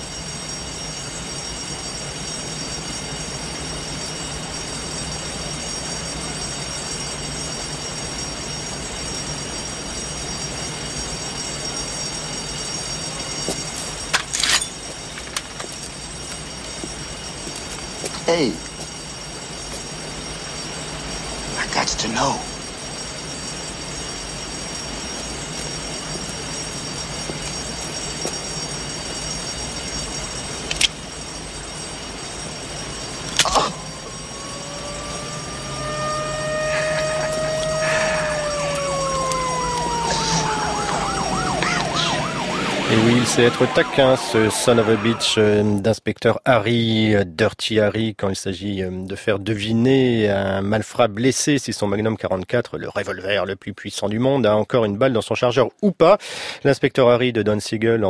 Hey. I got to know. Et oui, il sait être taquin, ce son of a bitch d'inspecteur Harry, Dirty Harry, quand il s'agit de faire deviner un malfrat blessé si son Magnum 44, le revolver le plus puissant du monde, a encore une balle dans son chargeur ou pas. L'inspecteur Harry de Don Siegel en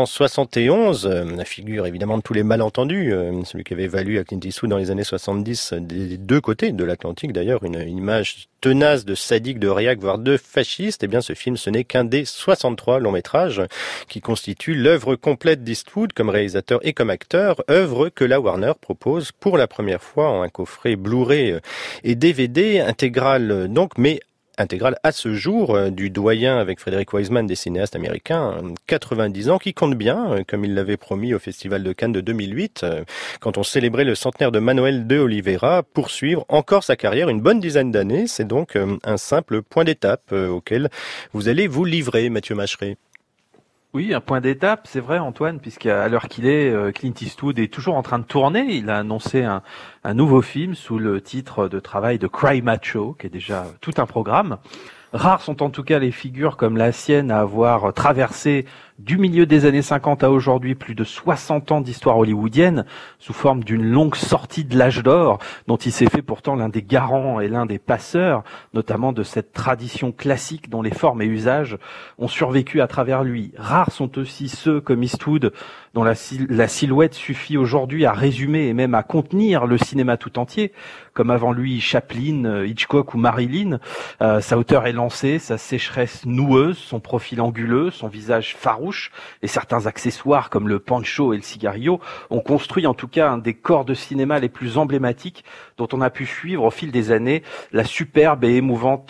1971, la figure évidemment de tous les malentendus, celui qui avait valu à Clint Eastwood dans les années 70, des deux côtés de l'Atlantique d'ailleurs, une image tenace de sadique, de réac, voire de fasciste. Eh bien, ce film, ce n'est qu'un des 63 longs métrages qui constitue l'œuvre complète d'Eastwood comme réalisateur et comme acteur, œuvre que la Warner propose pour la première fois en un coffret Blu-ray et DVD intégral donc, mais intégral à ce jour du doyen avec Frédéric Wiseman des cinéastes américains, 90 ans, qui compte bien, comme il l'avait promis au Festival de Cannes de 2008, quand on célébrait le centenaire de Manuel de Oliveira, poursuivre encore sa carrière une bonne dizaine d'années. C'est donc un simple point d'étape auquel vous allez vous livrer, Mathieu Macheret. Oui, un point d'étape, c'est vrai Antoine, puisqu'à l'heure qu'il est, Clint Eastwood est toujours en train de tourner. Il a annoncé un nouveau film sous le titre de travail de Cry Macho, qui est déjà tout un programme. Rares sont en tout cas les figures comme la sienne à avoir traversé du milieu des années 50 à aujourd'hui plus de 60 ans d'histoire hollywoodienne sous forme d'une longue sortie de l'âge d'or dont il s'est fait pourtant l'un des garants et l'un des passeurs, notamment de cette tradition classique dont les formes et usages ont survécu à travers lui. Rares sont aussi ceux comme Eastwood dont la silhouette suffit aujourd'hui à résumer et même à contenir le cinéma tout entier, comme avant lui Chaplin, Hitchcock ou Marilyn. Sa hauteur élancée, sa sécheresse noueuse, son profil anguleux, son visage farouche et certains accessoires comme le poncho et le cigarillo ont construit en tout cas un des corps de cinéma les plus emblématiques dont on a pu suivre au fil des années la superbe et émouvante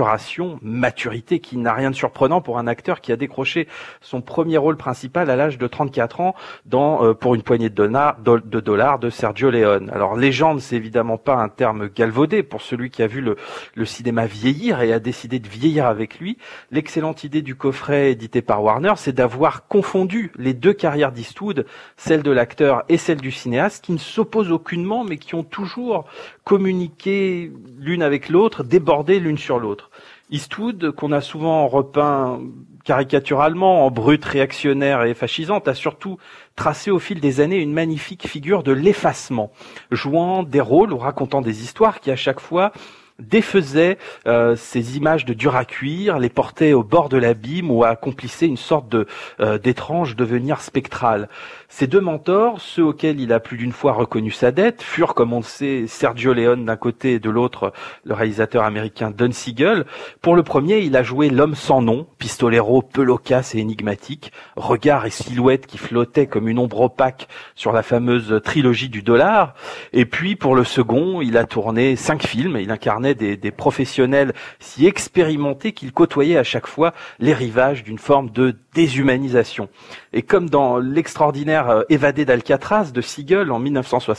maturité qui n'a rien de surprenant pour un acteur qui a décroché son premier rôle principal à l'âge de 34 ans dans Pour une poignée de dollars de Sergio Leone. Alors légende, c'est évidemment pas un terme galvaudé pour celui qui a vu le cinéma vieillir et a décidé de vieillir avec lui. L'excellente idée du coffret édité par Warner, c'est d'avoir confondu les deux carrières d'Eastwood, celle de l'acteur et celle du cinéaste, qui ne s'opposent aucunement mais qui ont toujours communiqué l'une avec l'autre, débordé l'une sur l'autre. Eastwood, qu'on a souvent repeint caricaturalement en brute réactionnaire et fascisante, a surtout tracé au fil des années une magnifique figure de l'effacement, jouant des rôles ou racontant des histoires qui à chaque fois défaisait ces images de dur à cuire, les portait au bord de l'abîme ou accomplissait une sorte d'étrange devenir spectral. Ces deux mentors, ceux auxquels il a plus d'une fois reconnu sa dette, furent, comme on le sait, Sergio Leone d'un côté et de l'autre le réalisateur américain Don Siegel. Pour le premier, il a joué l'homme sans nom, pistolero peu loquace et énigmatique, regard et silhouette qui flottaient comme une ombre opaque sur la fameuse trilogie du dollar. Et puis, pour le second, il a tourné 5 films. Il incarnait des professionnels si expérimentés qu'ils côtoyaient à chaque fois les rivages d'une forme de déshumanisation. Et comme dans l'extraordinaire Évadé d'Alcatraz de Siegel en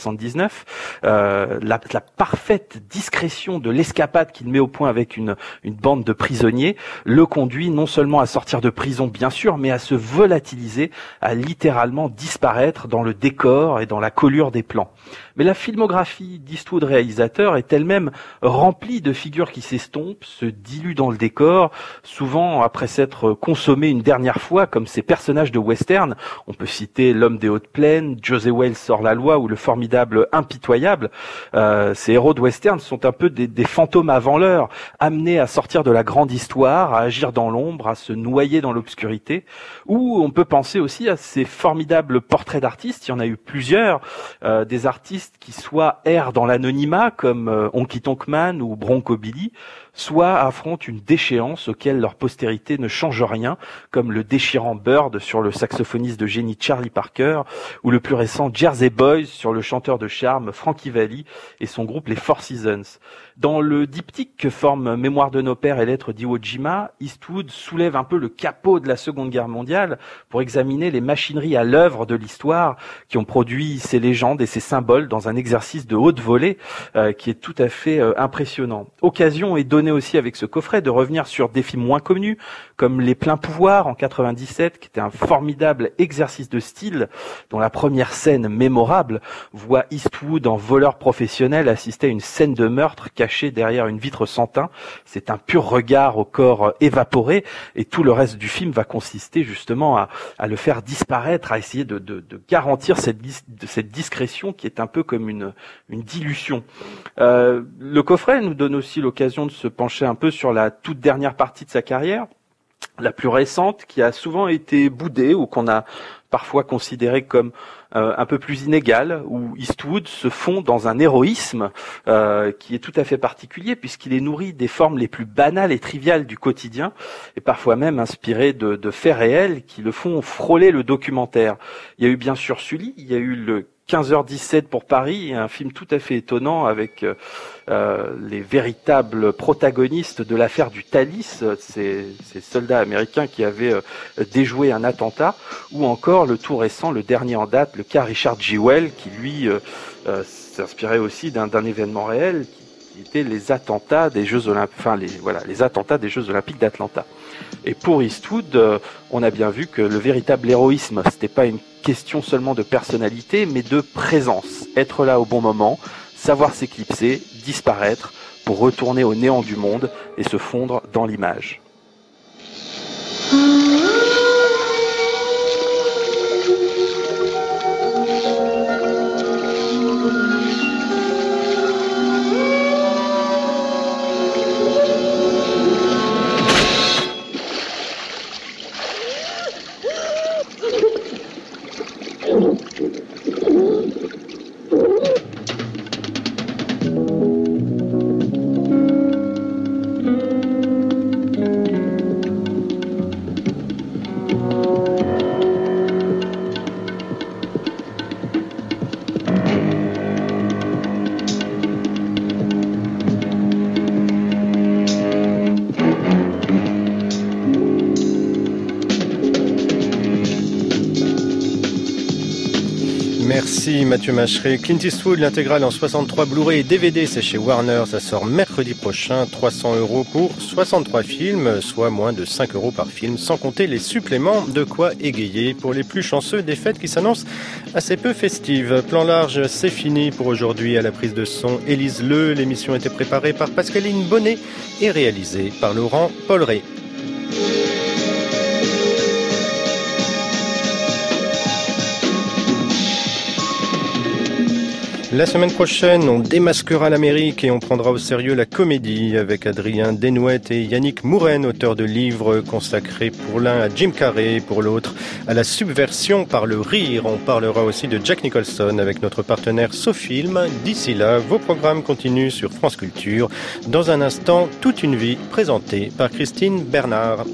1979, la parfaite discrétion de l'escapade qu'il met au point avec une bande de prisonniers le conduit non seulement à sortir de prison bien sûr, mais à se volatiliser, à littéralement disparaître dans le décor et dans la collure des plans. Mais la filmographie d'Eastwood réalisateur est elle-même remplie de figures qui s'estompent, se diluent dans le décor, souvent après s'être consommées une dernière fois, comme ces personnages de western. On peut citer L'homme des hautes plaines, José Wales hors la loi ou le formidable Impitoyable. Ces héros de western sont un peu des fantômes avant l'heure, amenés à sortir de la grande histoire, à agir dans l'ombre, à se noyer dans l'obscurité. Ou on peut penser aussi à ces formidables portraits d'artistes, il y en a eu plusieurs, des artistes qui soit errent dans l'anonymat comme Honky Tonk Man ou Bronco Billy, soit affrontent une déchéance auquel leur postérité ne change rien, comme le déchirant Bird sur le saxophoniste de génie Charlie Parker, ou le plus récent Jersey Boys sur le chanteur de charme Frankie Valli et son groupe les Four Seasons. Dans le diptyque que forment Mémoire de nos pères et Lettres d'Iwo Jima, Eastwood soulève un peu le capot de la Seconde Guerre mondiale pour examiner les machineries à l'œuvre de l'histoire qui ont produit ces légendes et ces symboles dans un exercice de haute volée qui est tout à fait impressionnant. Occasion est donnée aussi avec ce coffret de revenir sur des films moins connus comme Les Pleins Pouvoirs en 97 qui était un formidable exercice de style dont la première scène mémorable voit Eastwood en voleur professionnel assister à une scène de meurtre cachée derrière une vitre sans teint. C'est un pur regard au corps évaporé et tout le reste du film va consister justement à le faire disparaître, à essayer de garantir cette discrétion qui est un peu comme une dilution. Le coffret nous donne aussi l'occasion de se pencher un peu sur la toute dernière partie de sa carrière, la plus récente, qui a souvent été boudée ou qu'on a parfois considérée comme un peu plus inégale, où Eastwood se fond dans un héroïsme qui est tout à fait particulier puisqu'il est nourri des formes les plus banales et triviales du quotidien et parfois même inspiré de faits réels qui le font frôler le documentaire. Il y a eu bien sûr Sully, il y a eu le 15h17 pour Paris, un film tout à fait étonnant avec les véritables protagonistes de l'affaire du Thalys, ces soldats américains qui avaient déjoué un attentat, ou encore le tout récent, le dernier en date, le cas Richard Jewell, qui lui s'inspirait aussi d'un événement réel qui était les attentats des Jeux Olympiques, les attentats des Jeux Olympiques d'Atlanta. Et pour Eastwood, on a bien vu que le véritable héroïsme, c'était pas une question seulement de personnalité, mais de présence. Être là au bon moment, savoir s'éclipser, disparaître, pour retourner au néant du monde et se fondre dans l'image. Merci Mathieu Macheret. Clint Eastwood, l'intégrale en 63 Blu-ray et DVD, c'est chez Warner. Ça sort mercredi prochain, 300 € pour 63 films, soit moins de 5 € par film, sans compter les suppléments. De quoi égayer pour les plus chanceux des fêtes qui s'annoncent assez peu festives. Plan large, c'est fini pour aujourd'hui. À la prise de son, Élise Leu. L'émission était préparée par Pascaline Bonnet et réalisée par Laurent Polleret. La semaine prochaine, on démasquera l'Amérique et on prendra au sérieux la comédie avec Adrien Desnouettes et Yannick Mouren, auteurs de livres consacrés pour l'un à Jim Carrey, pour l'autre à la subversion par le rire. On parlera aussi de Jack Nicholson avec notre partenaire SoFilm. D'ici là, vos programmes continuent sur France Culture. Dans un instant, Toute une vie, présenté par Christine Bernard.